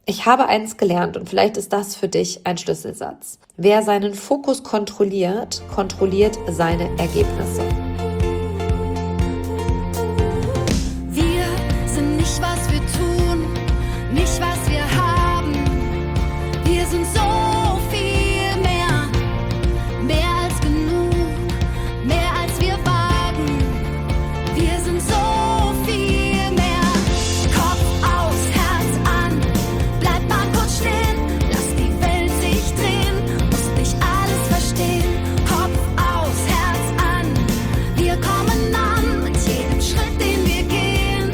Ich habe eins gelernt und vielleicht ist das für dich ein Schlüsselsatz. Wer seinen Fokus kontrolliert, kontrolliert seine Ergebnisse. Wir sind nicht, was wir tun, nicht, was wir haben. Wir sind so viel mehr, mehr als genug, mehr als wir wagen. Wir sind so viel mehr. Kopf aus, Herz an, bleib mal kurz stehen, lass die Welt sich drehen, musst nicht alles verstehen. Kopf aus, Herz an, wir kommen an mit jedem Schritt, den wir gehen,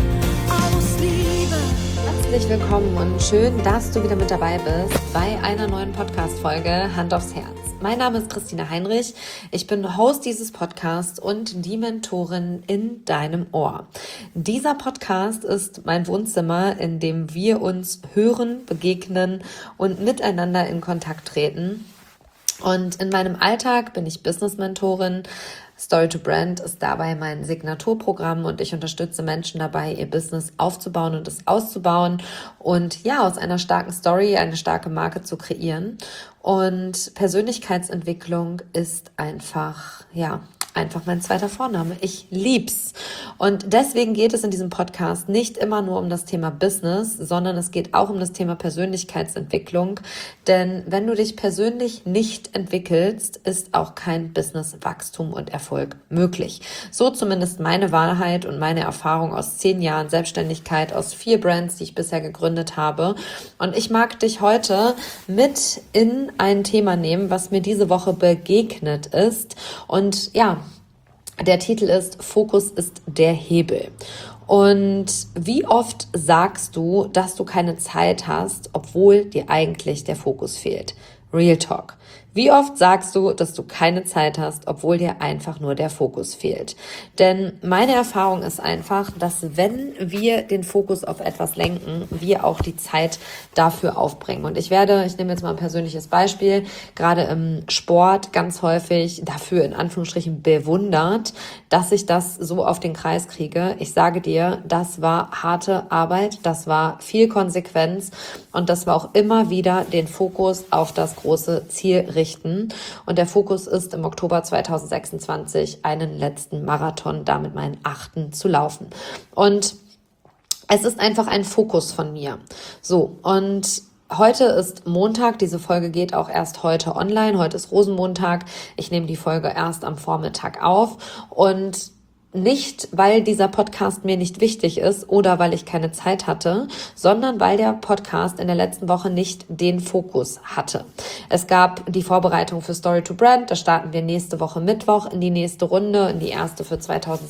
aus Liebe. Herzlich willkommen und schön, dass du wieder mit dabei bist bei einer neuen Podcast-Folge Hand aufs Herz. Mein Name ist Christina Heinrich, ich bin Host dieses Podcasts und die Mentorin in deinem Ohr. Dieser Podcast ist mein Wohnzimmer, in dem wir uns hören, begegnen und miteinander in Kontakt treten. Und in meinem Alltag bin ich Business-Mentorin. Story to Brand ist dabei mein Signaturprogramm und ich unterstütze Menschen dabei, ihr Business aufzubauen und es auszubauen und ja, aus einer starken Story eine starke Marke zu kreieren. Und Persönlichkeitsentwicklung ist einfach mein zweiter Vorname. Ich lieb's. Und deswegen geht es in diesem Podcast nicht immer nur um das Thema Business, sondern es geht auch um das Thema Persönlichkeitsentwicklung. Denn wenn du dich persönlich nicht entwickelst, ist auch kein Businesswachstum und Erfolg möglich. So zumindest meine Wahrheit und meine Erfahrung aus 10 Jahren Selbstständigkeit, aus 4 Brands, die ich bisher gegründet habe. Und ich mag dich heute mit in ein Thema nehmen, was mir diese Woche begegnet ist. Und ja, der Titel ist Fokus ist der Hebel. Und wie oft sagst du, dass du keine Zeit hast, obwohl dir eigentlich der Fokus fehlt? Real Talk. Wie oft sagst du, dass du keine Zeit hast, obwohl dir einfach nur der Fokus fehlt? Denn meine Erfahrung ist einfach, dass wenn wir den Fokus auf etwas lenken, wir auch die Zeit dafür aufbringen. Und ich nehme jetzt mal ein persönliches Beispiel, gerade im Sport ganz häufig dafür in Anführungsstrichen bewundert, dass ich das so auf den Kreis kriege. Ich sage dir, das war harte Arbeit, das war viel Konsequenz und das war auch immer wieder den Fokus auf das große Ziel richten. Und der Fokus ist im Oktober 2026 einen letzten Marathon, damit meinen 8. zu laufen. Und es ist einfach ein Fokus von mir. So, und heute ist Montag, diese Folge geht auch erst heute online. Heute ist Rosenmontag. Ich nehme die Folge erst am Vormittag auf und nicht, weil dieser Podcast mir nicht wichtig ist oder weil ich keine Zeit hatte, sondern weil der Podcast in der letzten Woche nicht den Fokus hatte. Es gab die Vorbereitung für Story to Brand, da starten wir nächste Woche Mittwoch in die nächste Runde, in die erste für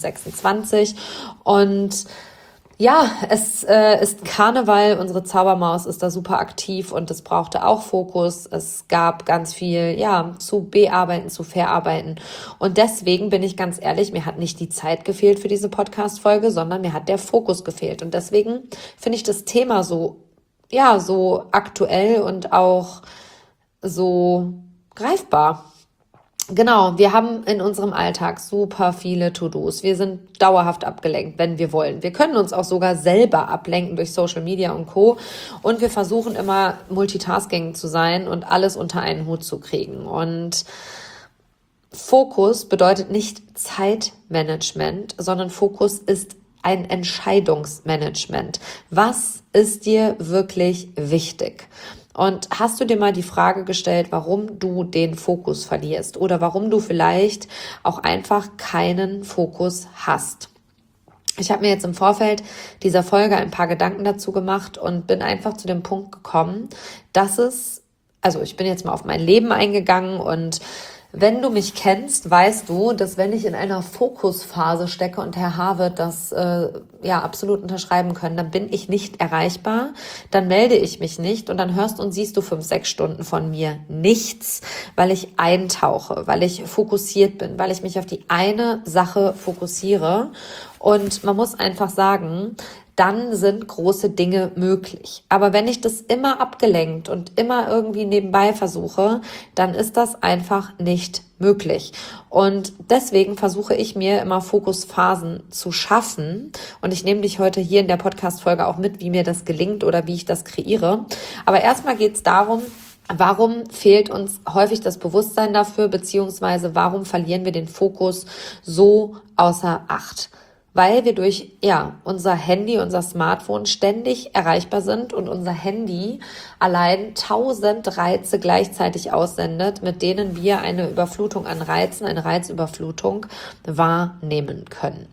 2026 und ja, es ist Karneval, unsere Zaubermaus ist da super aktiv und es brauchte auch Fokus. Es gab ganz viel, zu bearbeiten, zu verarbeiten. Und deswegen bin ich ganz ehrlich, mir hat nicht die Zeit gefehlt für diese Podcast-Folge, sondern mir hat der Fokus gefehlt. Und deswegen finde ich das Thema so aktuell und auch so greifbar. Genau, wir haben in unserem Alltag super viele To-Dos. Wir sind dauerhaft abgelenkt, wenn wir wollen. Wir können uns auch sogar selber ablenken durch Social Media und Co. Und wir versuchen immer Multitasking zu sein und alles unter einen Hut zu kriegen. Und Fokus bedeutet nicht Zeitmanagement, sondern Fokus ist ein Entscheidungsmanagement. Was ist dir wirklich wichtig? Und hast du dir mal die Frage gestellt, warum du den Fokus verlierst oder warum du vielleicht auch einfach keinen Fokus hast? Ich habe mir jetzt im Vorfeld dieser Folge ein paar Gedanken dazu gemacht und bin einfach zu dem Punkt gekommen, ich bin jetzt mal auf mein Leben eingegangen und wenn du mich kennst, weißt du, dass wenn ich in einer Fokusphase stecke und Herr H. wird das absolut unterschreiben können, dann bin ich nicht erreichbar, dann melde ich mich nicht und dann hörst und siehst du 5-6 Stunden von mir nichts, weil ich eintauche, weil ich fokussiert bin, weil ich mich auf die eine Sache fokussiere. Und man muss einfach sagen, dann sind große Dinge möglich. Aber wenn ich das immer abgelenkt und immer irgendwie nebenbei versuche, dann ist das einfach nicht möglich. Und deswegen versuche ich mir immer Fokusphasen zu schaffen. Und ich nehme dich heute hier in der Podcast-Folge auch mit, wie mir das gelingt oder wie ich das kreiere. Aber erstmal geht es darum, warum fehlt uns häufig das Bewusstsein dafür, beziehungsweise warum verlieren wir den Fokus so außer Acht? Weil wir durch unser Handy, unser Smartphone ständig erreichbar sind und unser Handy allein 1000 Reize gleichzeitig aussendet, mit denen wir eine Überflutung an Reizen, eine Reizüberflutung wahrnehmen können.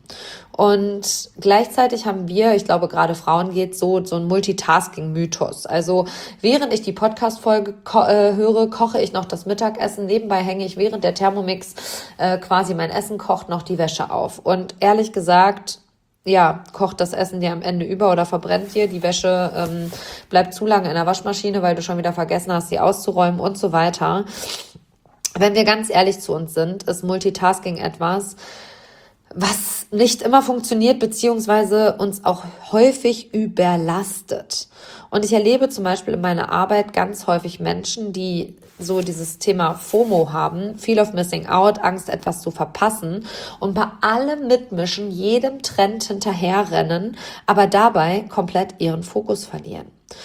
Und gleichzeitig haben wir, ich glaube gerade Frauen geht so ein Multitasking-Mythos. Also während ich die Podcast-Folge höre, koche ich noch das Mittagessen. Nebenbei hänge ich während der Thermomix quasi mein Essen kocht noch die Wäsche auf. Und ehrlich gesagt, kocht das Essen dir am Ende über oder verbrennt dir. Die Wäsche bleibt zu lange in der Waschmaschine, weil du schon wieder vergessen hast, sie auszuräumen und so weiter. Wenn wir ganz ehrlich zu uns sind, ist Multitasking etwas, was nicht immer funktioniert, beziehungsweise uns auch häufig überlastet. Und ich erlebe zum Beispiel in meiner Arbeit ganz häufig Menschen, die so dieses Thema FOMO haben, Fear of Missing Out, Angst, etwas zu verpassen und bei allem mitmischen, jedem Trend hinterherrennen, aber dabei komplett ihren Fokus verlieren.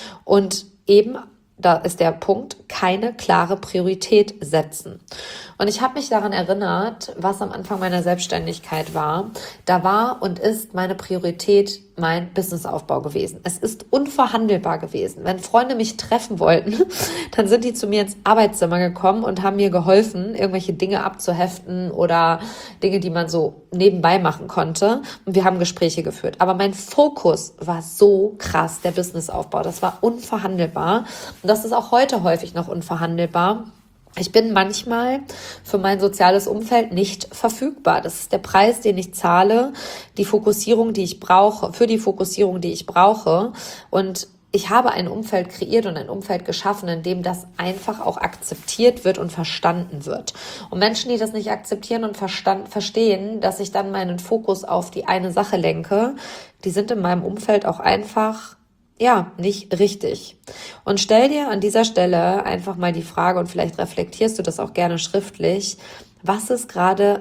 Und eben, da ist der Punkt, keine klare Priorität setzen. Und ich habe mich daran erinnert, was am Anfang meiner Selbstständigkeit war. Da war und ist meine Priorität mein Businessaufbau gewesen. Es ist unverhandelbar gewesen. Wenn Freunde mich treffen wollten, dann sind die zu mir ins Arbeitszimmer gekommen und haben mir geholfen, irgendwelche Dinge abzuheften oder Dinge, die man so nebenbei machen konnte. Und wir haben Gespräche geführt. Aber mein Fokus war so krass, der Businessaufbau. Das war unverhandelbar. Und das ist auch heute häufig noch unverhandelbar. Ich bin manchmal für mein soziales Umfeld nicht verfügbar. Das ist der Preis, den ich zahle, die Fokussierung, die ich brauche, für die Fokussierung, die ich brauche. Und ich habe ein Umfeld kreiert und ein Umfeld geschaffen, in dem das einfach auch akzeptiert wird und verstanden wird. Und Menschen, die das nicht akzeptieren und verstehen, dass ich dann meinen Fokus auf die eine Sache lenke, die sind in meinem Umfeld auch einfach nicht richtig. Und stell dir an dieser Stelle einfach mal die Frage, und vielleicht reflektierst du das auch gerne schriftlich, was ist gerade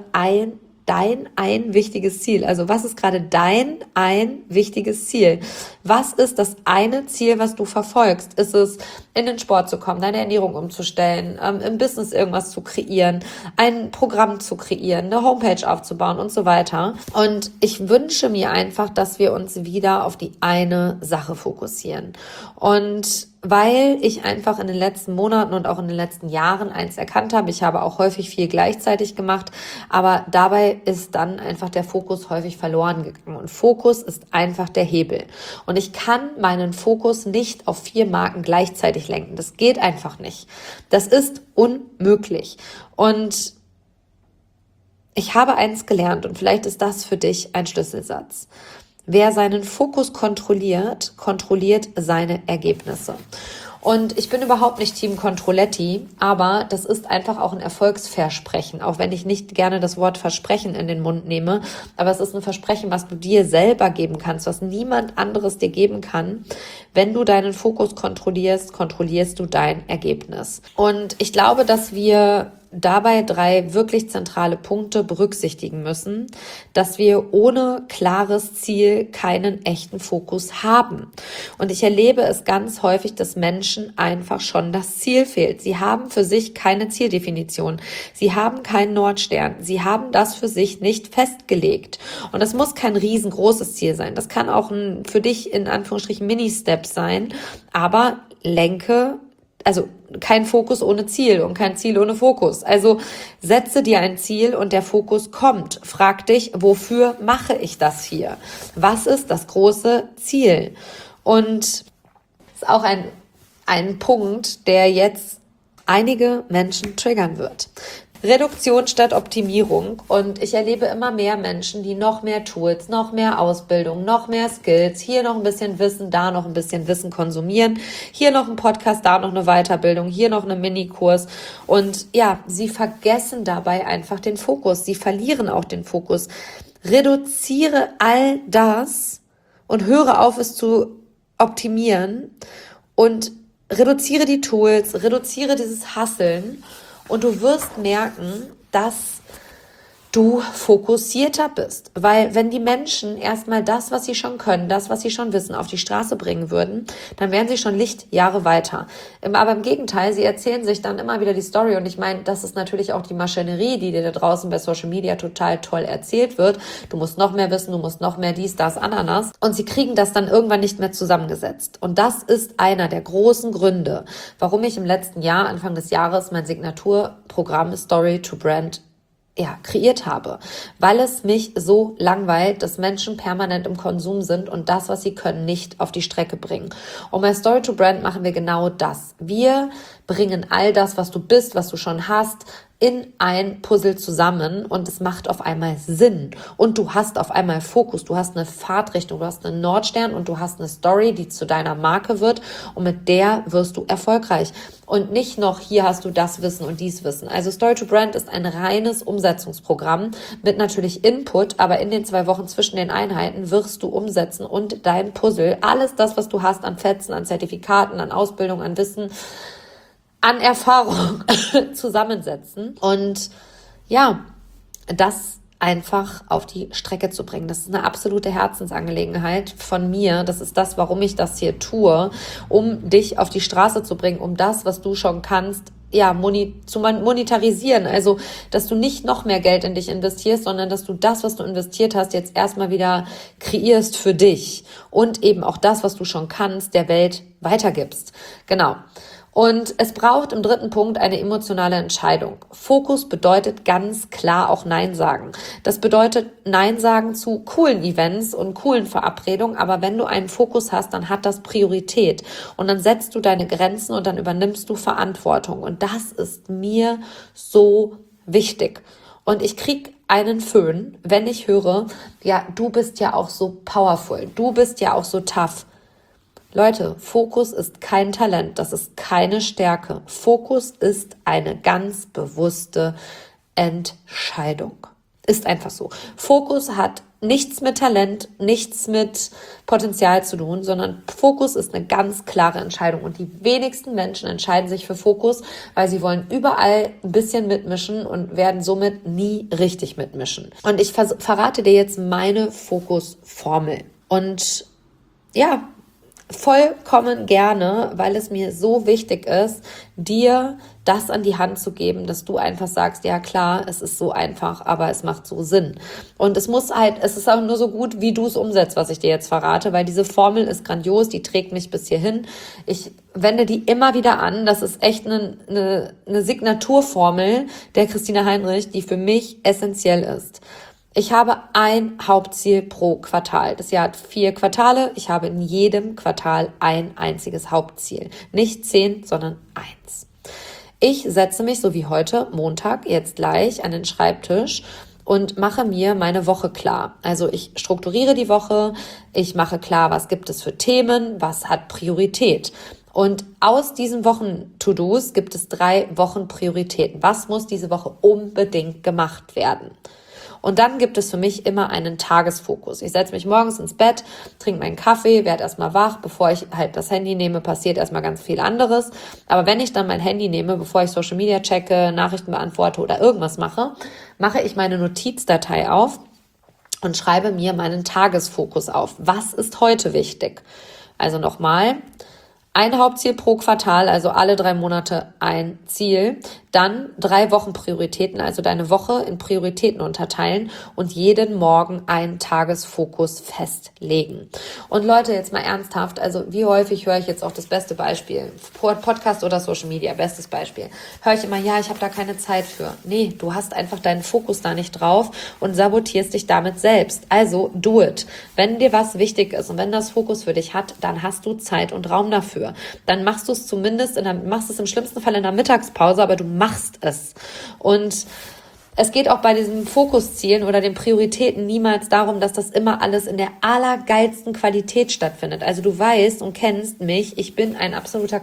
dein wichtiges Ziel? Also was ist gerade dein wichtiges Ziel? Was ist das eine Ziel, was du verfolgst? Ist es, in den Sport zu kommen, deine Ernährung umzustellen, im Business irgendwas zu kreieren, ein Programm zu kreieren, eine Homepage aufzubauen und so weiter? Und ich wünsche mir einfach, dass wir uns wieder auf die eine Sache fokussieren. Und weil ich einfach in den letzten Monaten und auch in den letzten Jahren eins erkannt habe, ich habe auch häufig viel gleichzeitig gemacht, aber dabei ist dann einfach der Fokus häufig verloren gegangen. Und Fokus ist einfach der Hebel. Und ich kann meinen Fokus nicht auf 4 Marken gleichzeitig lenken. Das geht einfach nicht. Das ist unmöglich. Und ich habe eins gelernt und vielleicht ist das für dich ein Schlüsselsatz. Wer seinen Fokus kontrolliert, kontrolliert seine Ergebnisse. Und ich bin überhaupt nicht Team Controletti, aber das ist einfach auch ein Erfolgsversprechen, auch wenn ich nicht gerne das Wort Versprechen in den Mund nehme. Aber es ist ein Versprechen, was du dir selber geben kannst, was niemand anderes dir geben kann. Wenn du deinen Fokus kontrollierst, kontrollierst du dein Ergebnis. Und ich glaube, dass wir dabei 3 wirklich zentrale Punkte berücksichtigen müssen, dass wir ohne klares Ziel keinen echten Fokus haben. Und ich erlebe es ganz häufig, dass Menschen einfach schon das Ziel fehlt. Sie haben für sich keine Zieldefinition. Sie haben keinen Nordstern. Sie haben das für sich nicht festgelegt. Und das muss kein riesengroßes Ziel sein. Das kann auch ein für dich in Anführungsstrichen Mini-Step sein. Aber also kein Fokus ohne Ziel und kein Ziel ohne Fokus. Also setze dir ein Ziel und der Fokus kommt. Frag dich, wofür mache ich das hier? Was ist das große Ziel? Und das ist auch ein Punkt, der jetzt einige Menschen triggern wird. Reduktion statt Optimierung. Und ich erlebe immer mehr Menschen, die noch mehr Tools, noch mehr Ausbildung, noch mehr Skills, hier noch ein bisschen Wissen, da noch ein bisschen Wissen konsumieren, hier noch ein Podcast, da noch eine Weiterbildung, hier noch eine Minikurs. Und sie vergessen dabei einfach den Fokus. Sie verlieren auch den Fokus. Reduziere all das, und höre auf, es zu optimieren und reduziere die Tools, reduziere dieses Hasseln und du wirst merken, dass du fokussierter bist. Weil wenn die Menschen erstmal das, was sie schon können, das, was sie schon wissen, auf die Straße bringen würden, dann wären sie schon Lichtjahre weiter. Aber im Gegenteil, sie erzählen sich dann immer wieder die Story und ich meine, das ist natürlich auch die Maschinerie, die dir da draußen bei Social Media total toll erzählt wird. Du musst noch mehr wissen, du musst noch mehr dies, das, Ananas und sie kriegen das dann irgendwann nicht mehr zusammengesetzt. Und das ist einer der großen Gründe, warum ich im letzten Jahr, Anfang des Jahres, mein Signaturprogramm Story to Brand kreiert habe, weil es mich so langweilt, dass Menschen permanent im Konsum sind und das, was sie können, nicht auf die Strecke bringen. Und bei Story to Brand machen wir genau das. Wir bringen all das, was du bist, was du schon hast, in ein Puzzle zusammen und es macht auf einmal Sinn und du hast auf einmal Fokus, du hast eine Fahrtrichtung, du hast einen Nordstern und du hast eine Story, die zu deiner Marke wird und mit der wirst du erfolgreich und nicht noch, hier hast du das Wissen und dies Wissen. Also Story to Brand ist ein reines Umsetzungsprogramm mit natürlich Input, aber in den 2 Wochen zwischen den Einheiten wirst du umsetzen und dein Puzzle, alles das, was du hast an Fetzen, an Zertifikaten, an Ausbildung, an Wissen, an Erfahrung zusammensetzen und das einfach auf die Strecke zu bringen. Das ist eine absolute Herzensangelegenheit von mir. Das ist das, warum ich das hier tue, um dich auf die Straße zu bringen, um das, was du schon kannst, zu monetarisieren. Also, dass du nicht noch mehr Geld in dich investierst, sondern dass du das, was du investiert hast, jetzt erstmal wieder kreierst für dich und eben auch das, was du schon kannst, der Welt weitergibst. Genau. Und es braucht im 3. Punkt eine emotionale Entscheidung. Fokus bedeutet ganz klar auch Nein sagen. Das bedeutet Nein sagen zu coolen Events und coolen Verabredungen, aber wenn du einen Fokus hast, dann hat das Priorität und dann setzt du deine Grenzen und dann übernimmst du Verantwortung und das ist mir so wichtig. Und ich krieg einen Föhn, wenn ich höre, du bist ja auch so powerful, du bist ja auch so tough. Leute, Fokus ist kein Talent, das ist keine Stärke. Fokus ist eine ganz bewusste Entscheidung. Ist einfach so. Fokus hat nichts mit Talent, nichts mit Potenzial zu tun, sondern Fokus ist eine ganz klare Entscheidung. Und die wenigsten Menschen entscheiden sich für Fokus, weil sie wollen überall ein bisschen mitmischen und werden somit nie richtig mitmischen. Und ich verrate dir jetzt meine Fokusformel. Und vollkommen gerne, weil es mir so wichtig ist, dir das an die Hand zu geben, dass du einfach sagst, ja klar, es ist so einfach, aber es macht so Sinn. Und es ist auch nur so gut, wie du es umsetzt, was ich dir jetzt verrate, weil diese Formel ist grandios, die trägt mich bis hierhin. Ich wende die immer wieder an, das ist echt eine Signaturformel der Christina Heinrich, die für mich essentiell ist. Ich habe ein Hauptziel pro Quartal. Das Jahr hat 4 Quartale. Ich habe in jedem Quartal ein einziges Hauptziel. Nicht 10, sondern 1. Ich setze mich, so wie heute, Montag, jetzt gleich, an den Schreibtisch und mache mir meine Woche klar. Also ich strukturiere die Woche, ich mache klar, was gibt es für Themen, was hat Priorität. Und aus diesen Wochen-To-Dos gibt es 3 Wochen-Prioritäten. Was muss diese Woche unbedingt gemacht werden? Und dann gibt es für mich immer einen Tagesfokus. Ich setze mich morgens ins Bett, trinke meinen Kaffee, werde erstmal wach. Bevor ich halt das Handy nehme, passiert erstmal ganz viel anderes. Aber wenn ich dann mein Handy nehme, bevor ich Social Media checke, Nachrichten beantworte oder irgendwas mache, mache ich meine Notizdatei auf und schreibe mir meinen Tagesfokus auf. Was ist heute wichtig? Also nochmal, ein Hauptziel pro Quartal, also alle 3 Monate ein Ziel. Dann 3 Wochenprioritäten, also deine Woche in Prioritäten unterteilen und jeden Morgen einen Tagesfokus festlegen. Und Leute, jetzt mal ernsthaft, also wie häufig höre ich jetzt auch das beste Beispiel, Podcast oder Social Media, bestes Beispiel, höre ich immer, ich habe da keine Zeit für. Nee, du hast einfach deinen Fokus da nicht drauf und sabotierst dich damit selbst. Also do it. Wenn dir was wichtig ist und wenn das Fokus für dich hat, dann hast du Zeit und Raum dafür. Dann machst du es zumindest, machst es im schlimmsten Fall in der Mittagspause, aber du machst es. Und es geht auch bei diesen Fokuszielen oder den Prioritäten niemals darum, dass das immer alles in der allergeilsten Qualität stattfindet. Also du weißt und kennst mich, ich bin ein absoluter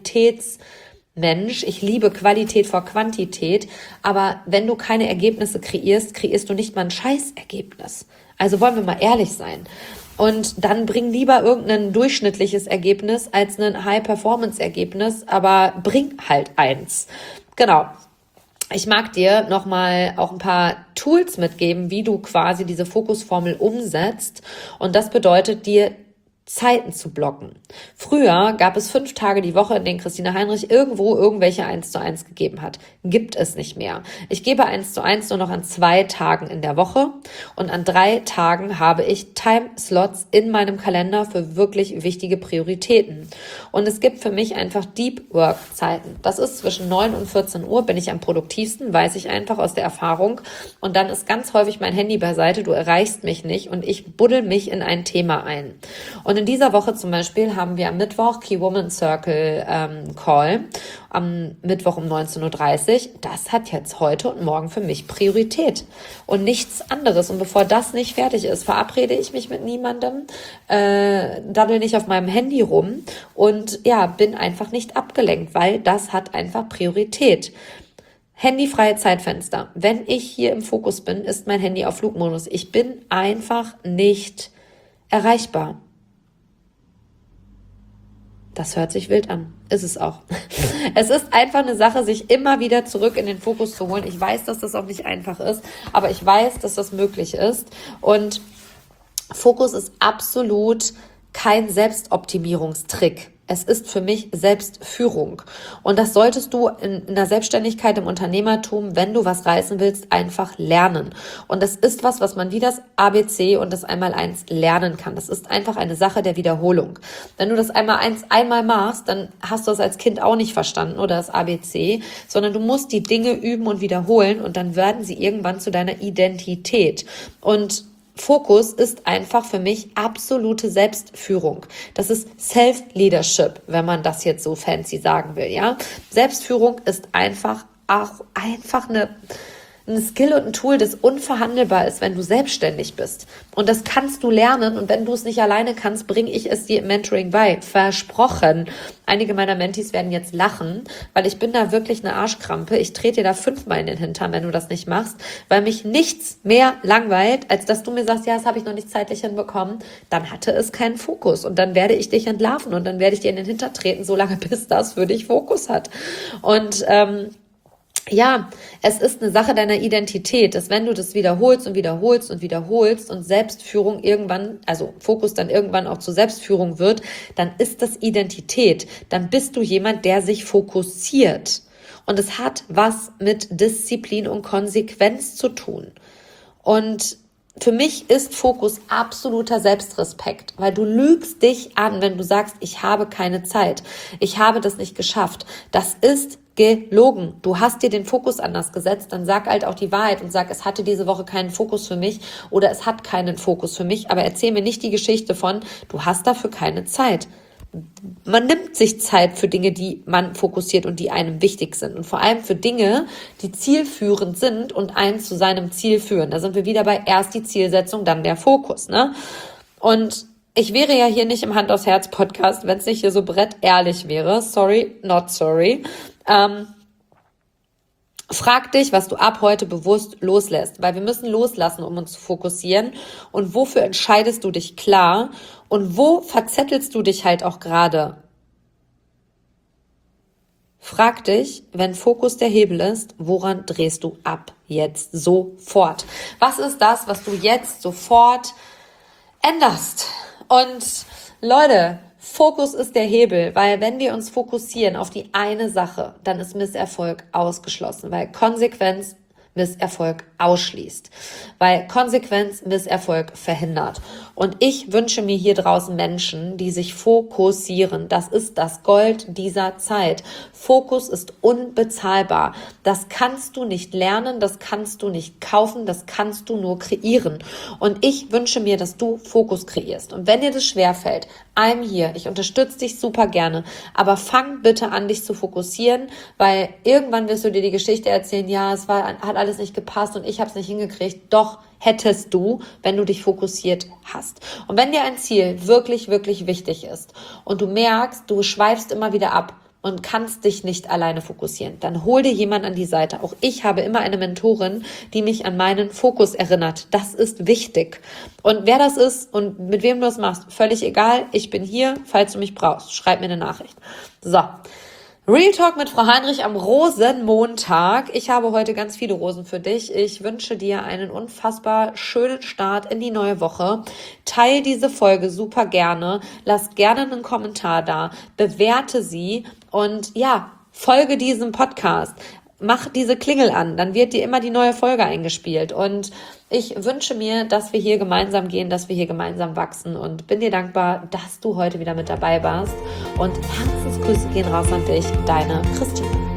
Qualitätsmensch. Ich liebe Qualität vor Quantität. Aber wenn du keine Ergebnisse kreierst, kreierst du nicht mal ein Scheißergebnis. Also wollen wir mal ehrlich sein. Und dann bring lieber irgendein durchschnittliches Ergebnis als ein High-Performance-Ergebnis, aber bring halt eins. Genau. Ich mag dir nochmal auch ein paar Tools mitgeben, wie du quasi diese Fokusformel umsetzt. Und das bedeutet dir, Zeiten zu blocken. Früher gab es 5 Tage die Woche, in denen Christina Heinrich irgendwo irgendwelche 1:1 gegeben hat. Gibt es nicht mehr. Ich gebe 1:1 nur noch an 2 Tagen in der Woche und an 3 Tagen habe ich Timeslots in meinem Kalender für wirklich wichtige Prioritäten. Und es gibt für mich einfach Deep Work Zeiten. Das ist zwischen 9 und 14 Uhr bin ich am produktivsten, weiß ich einfach aus der Erfahrung. Und dann ist ganz häufig mein Handy beiseite, du erreichst mich nicht und ich buddel mich in ein Thema ein. Und in dieser Woche zum Beispiel haben wir am Mittwoch Key Woman Circle Call, am Mittwoch um 19:30 Uhr. Das hat jetzt heute und morgen für mich Priorität und nichts anderes. Und bevor das nicht fertig ist, verabrede ich mich mit niemandem, daddel nicht auf meinem Handy rum und ja, bin einfach nicht abgelenkt, weil das hat einfach Priorität. Handyfreie Zeitfenster. Wenn ich hier im Fokus bin, ist mein Handy auf Flugmodus. Ich bin einfach nicht erreichbar. Das hört sich wild an. Ist es auch. Es ist einfach eine Sache, sich immer wieder zurück in den Fokus zu holen. Ich weiß, dass das auch nicht einfach ist, aber ich weiß, dass das möglich ist. Und Fokus ist absolut kein Selbstoptimierungstrick. Es ist für mich Selbstführung. Und das solltest du in der Selbstständigkeit, im Unternehmertum, wenn du was reißen willst, einfach lernen. Und das ist was man wie das ABC und das Einmaleins lernen kann. Das ist einfach eine Sache der Wiederholung. Wenn du das einmal machst, dann hast du es als Kind auch nicht verstanden oder das ABC, sondern du musst die Dinge üben und wiederholen und dann werden sie irgendwann zu deiner Identität. Und Fokus ist einfach für mich absolute Selbstführung. Das ist Self-Leadership, wenn man das jetzt so fancy sagen will, ja. Selbstführung ist einfach ein Skill und ein Tool, das unverhandelbar ist, wenn du selbstständig bist. Und das kannst du lernen. Und wenn du es nicht alleine kannst, bringe ich es dir im Mentoring bei. Versprochen. Einige meiner Mentees werden jetzt lachen, weil ich bin da wirklich eine Arschkrampe. Ich trete dir da 5-mal in den Hintern, wenn du das nicht machst, weil mich nichts mehr langweilt, als dass du mir sagst, ja, das habe ich noch nicht zeitlich hinbekommen. Dann hatte es keinen Fokus. Und dann werde ich dich entlarven und dann werde ich dir in den Hintern treten, solange bis das für dich Fokus hat. Und ja, es ist eine Sache deiner Identität, dass wenn du das wiederholst und Selbstführung irgendwann, also Fokus dann irgendwann auch zur Selbstführung wird, dann ist das Identität. Dann bist du jemand, der sich fokussiert. Und es hat was mit Disziplin und Konsequenz zu tun. Und für mich ist Fokus absoluter Selbstrespekt, weil du lügst dich an, wenn du sagst, ich habe keine Zeit, ich habe das nicht geschafft. Das ist gelogen. Du hast dir den Fokus anders gesetzt, dann sag halt auch die Wahrheit und sag, es hatte diese Woche keinen Fokus für mich oder es hat keinen Fokus für mich, aber erzähl mir nicht die Geschichte von, du hast dafür keine Zeit. Man nimmt sich Zeit für Dinge, die man fokussiert und die einem wichtig sind und vor allem für Dinge, die zielführend sind und einen zu seinem Ziel führen. Da sind wir wieder bei erst die Zielsetzung, dann der Fokus, ne? Und ich wäre ja hier nicht im Hand aufs Herz Podcast, wenn es nicht hier so brettehrlich wäre. Sorry, not sorry. Frag dich, was du ab heute bewusst loslässt, weil wir müssen loslassen, um uns zu fokussieren. Und wofür entscheidest du dich klar? Und wo verzettelst du dich halt auch gerade? Frag dich, wenn Fokus der Hebel ist, woran drehst du ab? Jetzt sofort. Was ist das, was du jetzt sofort änderst? Und Leute, Fokus ist der Hebel, weil wenn wir uns fokussieren auf die eine Sache, dann ist Misserfolg ausgeschlossen, weil Konsequenz Misserfolg ausschließt, weil Konsequenz Misserfolg verhindert. Und ich wünsche mir hier draußen Menschen, die sich fokussieren. Das ist das Gold dieser Zeit. Fokus ist unbezahlbar. Das kannst du nicht lernen, das kannst du nicht kaufen, das kannst du nur kreieren. Und ich wünsche mir, dass du Fokus kreierst. Und wenn dir das schwerfällt, I'm here. Ich unterstütze dich super gerne. Aber fang bitte an, dich zu fokussieren, weil irgendwann wirst du dir die Geschichte erzählen, ja, hat alles nicht gepasst und ich habe es nicht hingekriegt. Doch hättest du, wenn du dich fokussiert hast. Und wenn dir ein Ziel wirklich, wirklich wichtig ist und du merkst, du schweifst immer wieder ab, und kannst dich nicht alleine fokussieren, dann hol dir jemand an die Seite. Auch ich habe immer eine Mentorin, die mich an meinen Fokus erinnert. Das ist wichtig. Und wer das ist und mit wem du das machst, völlig egal. Ich bin hier, falls du mich brauchst. Schreib mir eine Nachricht. So. Real Talk mit Frau Heinrich am Rosenmontag. Ich habe heute ganz viele Rosen für dich. Ich wünsche dir einen unfassbar schönen Start in die neue Woche. Teil diese Folge super gerne. Lass gerne einen Kommentar da. Bewerte sie und ja, folge diesem Podcast. Mach diese Klingel an, dann wird dir immer die neue Folge eingespielt. Und ich wünsche mir, dass wir hier gemeinsam gehen, dass wir hier gemeinsam wachsen und bin dir dankbar, dass du heute wieder mit dabei warst. Und Herzensgrüße gehen raus an dich, deine Christine.